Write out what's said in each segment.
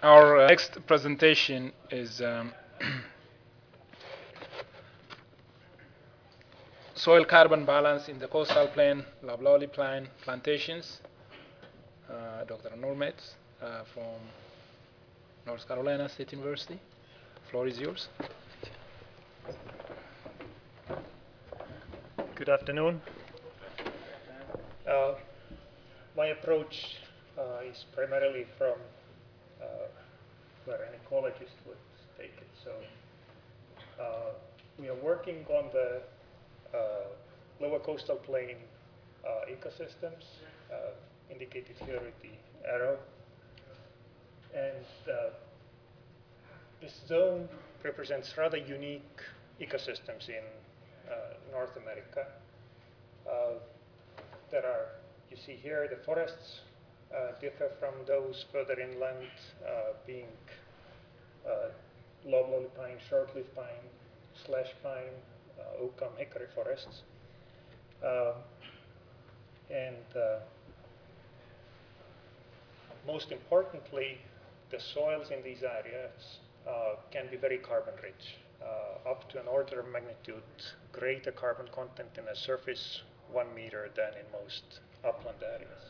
Our next presentation is soil carbon balance in the coastal plain, Loblolly Plain plantations. Dr. Nurmetz from North Carolina State University. Floor is yours. Good afternoon. My approach is primarily from where an ecologist would take it. So we are working on the lower coastal plain ecosystems, indicated here with the arrow. And this zone represents rather unique ecosystems in North America. There are, you see here, the forests differ from those further inland, being loblolly pine, shortleaf pine, slash pine, oak hickory forests. And most importantly, the soils in these areas can be very carbon rich, up to an order of magnitude greater carbon content in a surface 1 meter than in most upland areas.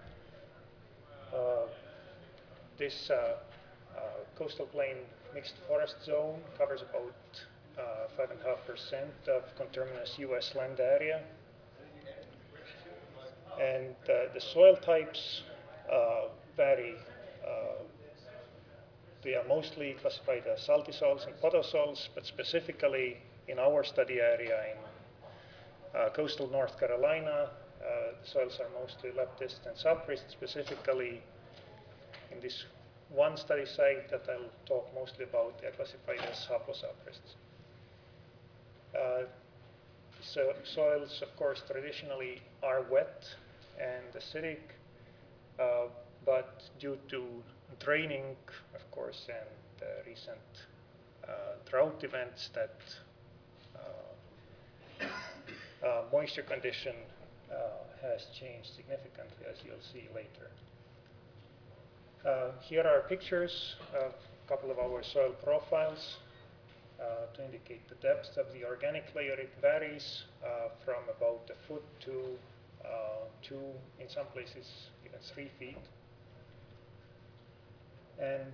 This coastal plain mixed forest zone covers about 5.5% of conterminous US land area. And the soil types vary. They are mostly classified as salty soils and podosols, but specifically in our study area in coastal North Carolina, the soils are mostly leptist and saprist. Specifically in this one study site that I'll talk mostly about, they're classified as haplosaprists. So soils, of course, traditionally are wet and acidic, but due to draining, of course, and recent drought events, that moisture condition has changed significantly, as you'll see later. Here are pictures of a couple of our soil profiles to indicate the depth of the organic layer. It varies from about a foot to 2, in some places even 3 feet. And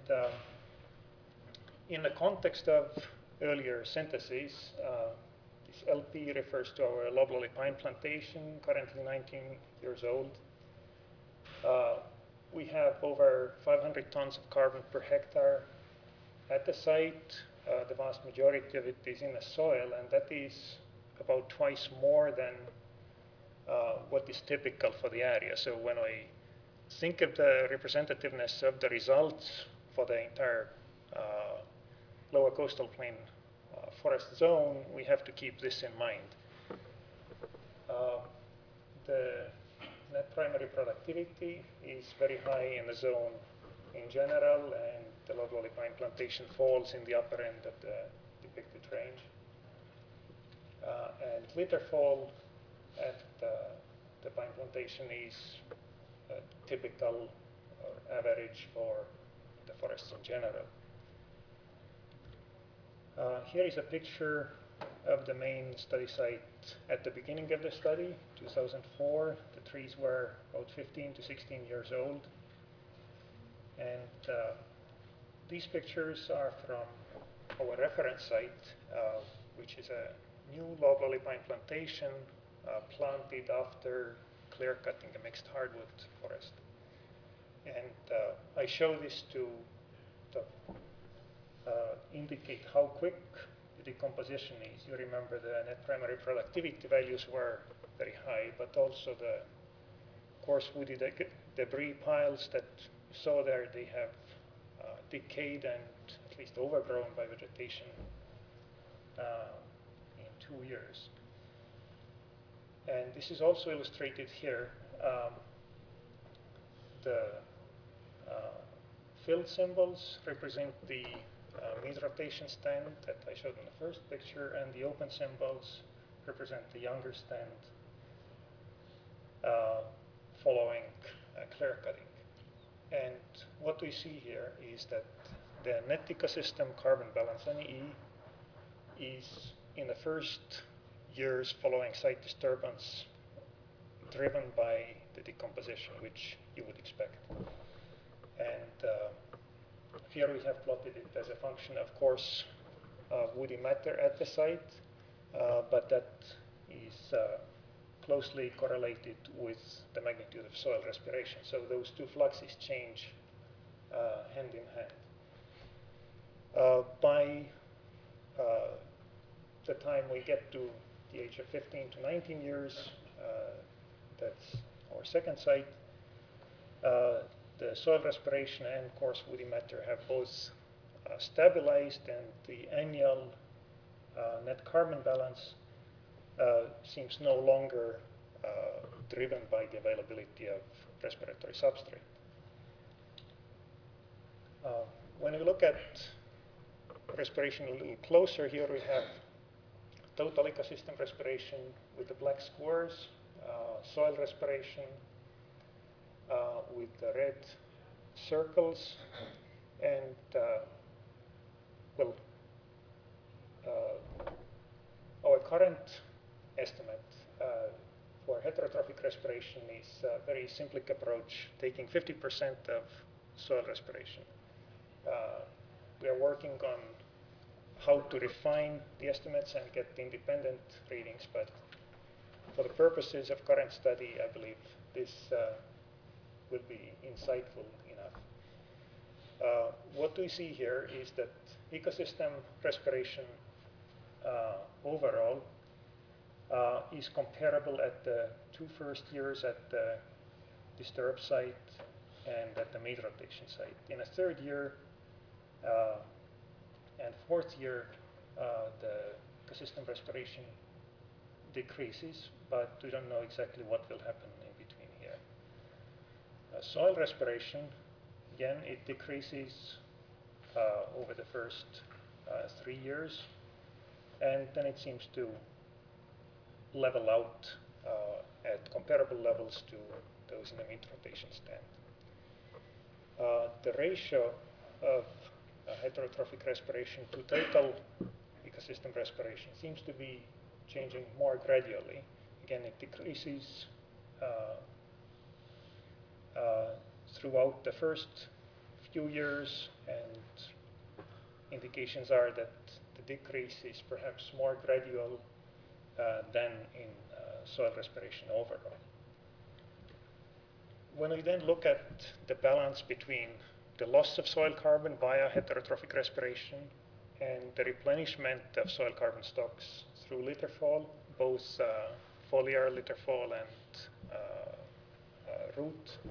in the context of earlier syntheses, this LP refers to our loblolly pine plantation, currently 19 years old. We have over 500 tons of carbon per hectare at the site. The vast majority of it is in the soil, and that is about twice more than what is typical for the area. So when I think of the representativeness of the results for the entire lower coastal plain forest zone, we have to keep this in mind. The net primary productivity is very high in the zone in general, and the loblolly pine plantation falls in the upper end of the depicted range. And litter fall at the pine plantation is typical or average for the forests in general. Here is a picture of the main study site at the beginning of the study, 2004. The trees were about 15 to 16 years old. And these pictures are from our reference site, which is a new loblolly pine plantation planted after clear cutting a mixed hardwood forest. And I show this to indicate how quick the decomposition is. You remember the net primary productivity values were very high, but also the coarse woody debris piles that you saw there, they have decayed and at least overgrown by vegetation in 2 years. And this is also illustrated here. The filled symbols represent the mid-rotation stand that I showed in the first picture, and the open symbols represent the younger stand following clear cutting. And what we see here is that the net ecosystem carbon balance, NE, is in the first years following site disturbance driven by the decomposition, which you would expect. And here we have plotted it as a function, of course, of woody matter at the site, but that is closely correlated with the magnitude of soil respiration. So those two fluxes change hand in hand. By the time we get to the age of 15 to 19 years, that's our second site, the soil respiration and coarse woody matter have both stabilized, and the annual net carbon balance seems no longer driven by the availability of respiratory substrate. When we look at respiration a little closer, here we have total ecosystem respiration with the black squares, soil respiration with the red circles, and our current estimate for heterotrophic respiration is a very simplic approach, taking 50% of soil respiration. We are working on how to refine the estimates and get independent readings, but for the purposes of current study, I believe this will be insightful enough. What we see here is that ecosystem respiration overall is comparable at the two first years at the disturbed site and at the mid rotation site. In a third year and fourth year, the ecosystem respiration decreases, but we don't know exactly what will happen in between here. Soil respiration, again, it decreases over the first 3 years, and then it seems to level out at comparable levels to those in the mid-rotation stand. The ratio of heterotrophic respiration to total ecosystem respiration seems to be changing more gradually. Again, it decreases throughout the first few years, and indications are that the decrease is perhaps more gradual than in soil respiration overall. When we then look at the balance between the loss of soil carbon via heterotrophic respiration and the replenishment of soil carbon stocks through litter fall, both foliar litter fall and root,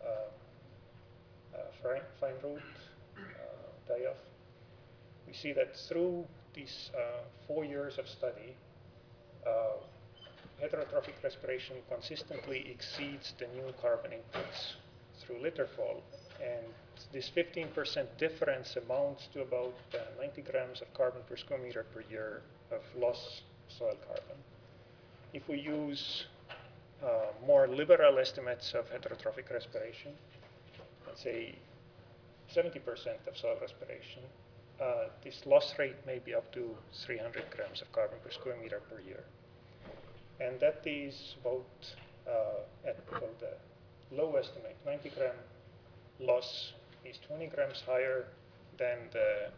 fine root die-off, we see that through these 4 years of study, heterotrophic respiration consistently exceeds the new carbon inputs through litter fall, and this 15% difference amounts to about 90 grams of carbon per square meter per year of lost soil carbon. If we use more liberal estimates of heterotrophic respiration, let's say 70% of soil respiration, this loss rate may be up to 300 grams of carbon per square meter per year. And that is about, at the low estimate, 90 gram loss is 20 grams higher than the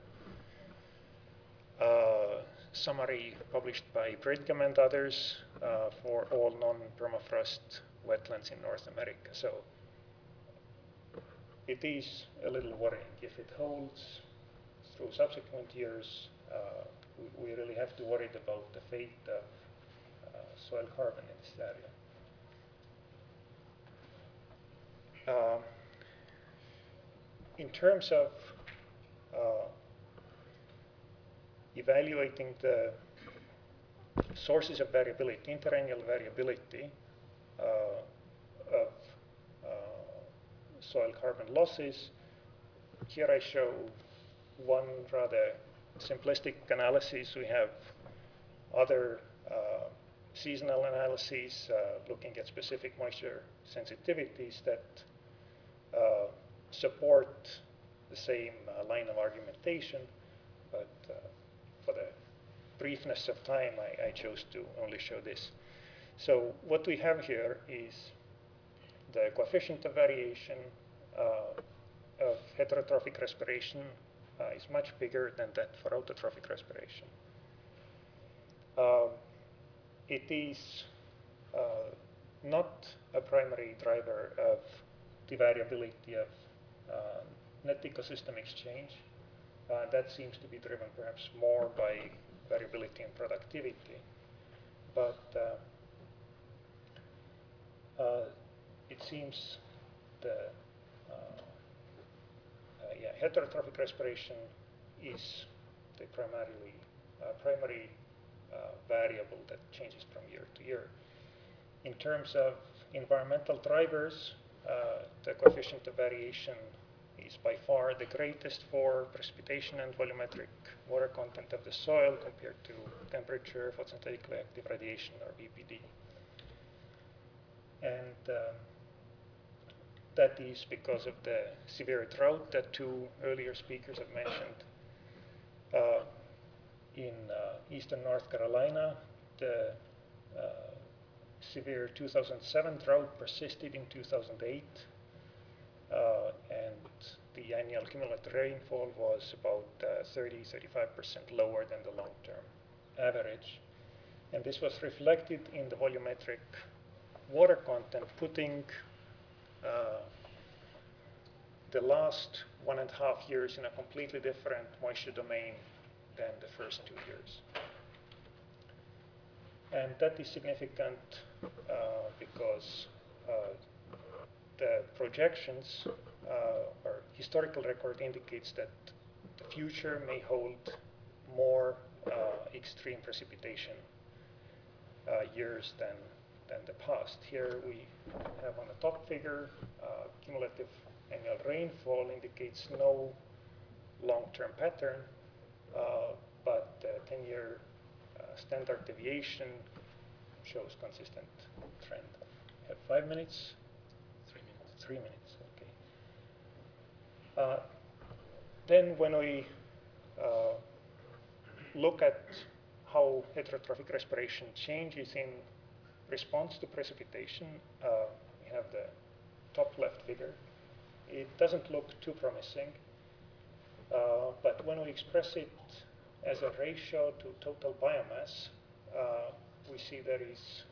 summary published by Bridgam and others for all non-permafrost wetlands in North America. So it is a little worrying. If it holds through subsequent years, we really have to worry about the fate of soil carbon in this area. In terms of evaluating the sources of variability, interannual variability of soil carbon losses, here I show one rather simplistic analysis. We have other seasonal analyses looking at specific moisture sensitivities that support the same line of argumentation, but for the briefness of time, I chose to only show this. So what we have here is the coefficient of variation of heterotrophic respiration is much bigger than that for autotrophic respiration. It is not a primary driver of the variability of net ecosystem exchange. That seems to be driven perhaps more by variability in productivity. But it seems the heterotrophic respiration is the primary variable that changes from year to year. In terms of environmental drivers, the coefficient of variation is by far the greatest for precipitation and volumetric water content of the soil compared to temperature, photosynthetically active radiation, or VPD. And that is because of the severe drought that two earlier speakers have mentioned. In eastern North Carolina, the severe 2007 drought persisted in 2008, and the annual cumulative rainfall was about 30–35% lower than the long-term average. And this was reflected in the volumetric water content, putting the last 1.5 years in a completely different moisture domain than the first 2 years. And that is significant because the projections or historical record indicates that the future may hold more extreme precipitation years than the past. Here we have on the top figure cumulative annual rainfall indicates no long-term pattern, but the 10-year standard deviation shows consistent trend. We have 5 minutes? 3 minutes. 3 minutes, okay. Then when we look at how heterotrophic respiration changes in response to precipitation, we have the top left figure. It doesn't look too promising, but when we express it as a ratio to total biomass, we see there is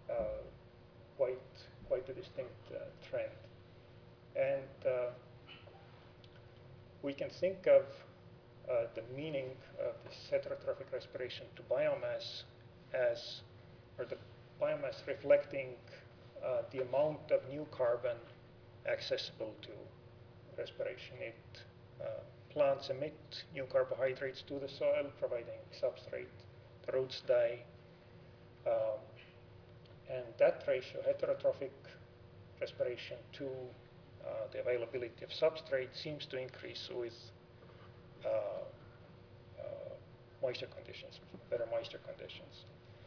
quite a distinct trend. And we can think of the meaning of this heterotrophic respiration to biomass as, or the biomass reflecting the amount of new carbon accessible to respiration. Plants emit new carbohydrates to the soil, providing substrate. The roots die. And that ratio, heterotrophic respiration to the availability of substrate, seems to increase with moisture conditions, better moisture conditions.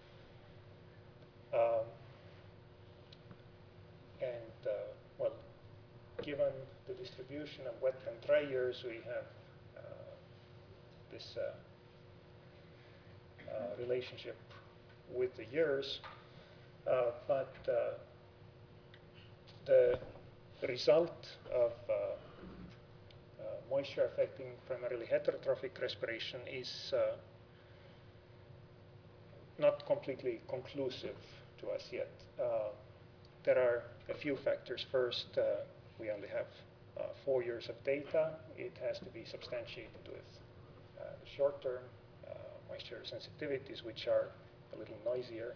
Well, given the distribution of wet and dry years, we have this relationship with the years, but the result of moisture affecting primarily heterotrophic respiration is not completely conclusive to us yet. There are a few factors. First, we only have 4 years of data. It has to be substantiated with short-term moisture sensitivities, which are a little noisier.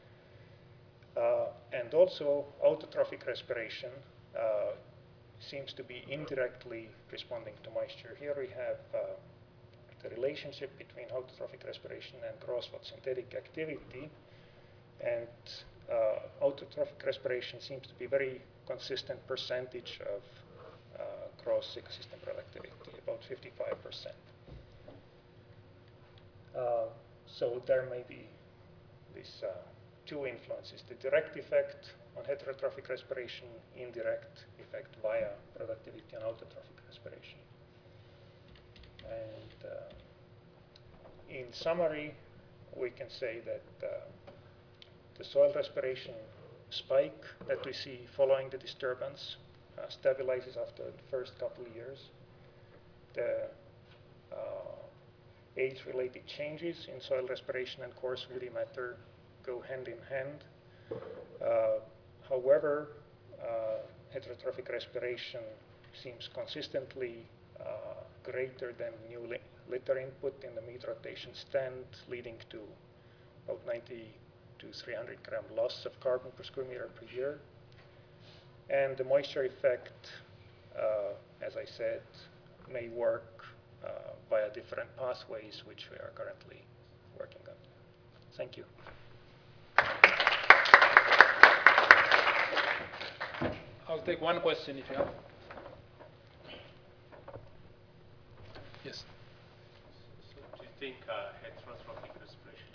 And also, autotrophic respiration seems to be indirectly responding to moisture. Here we have the relationship between autotrophic respiration and gross photosynthetic activity. And autotrophic respiration seems to be very consistent percentage of gross ecosystem productivity, about 55%. So there may be these two influences, the direct effect on heterotrophic respiration indirect effect via productivity and autotrophic respiration. And in summary, we can say that the soil respiration spike that we see following the disturbance stabilizes after the first couple of years. The age-related changes in soil respiration and coarse woody matter go hand in hand. However, heterotrophic respiration seems consistently greater than new litter input in the meat rotation stand, leading to about 90 to 300 gram loss of carbon per square meter per year. And the moisture effect, as I said, may work via different pathways, which we are currently working on. Thank you. I'll take one question if you have. Yes. So do you think heterotrophic respiration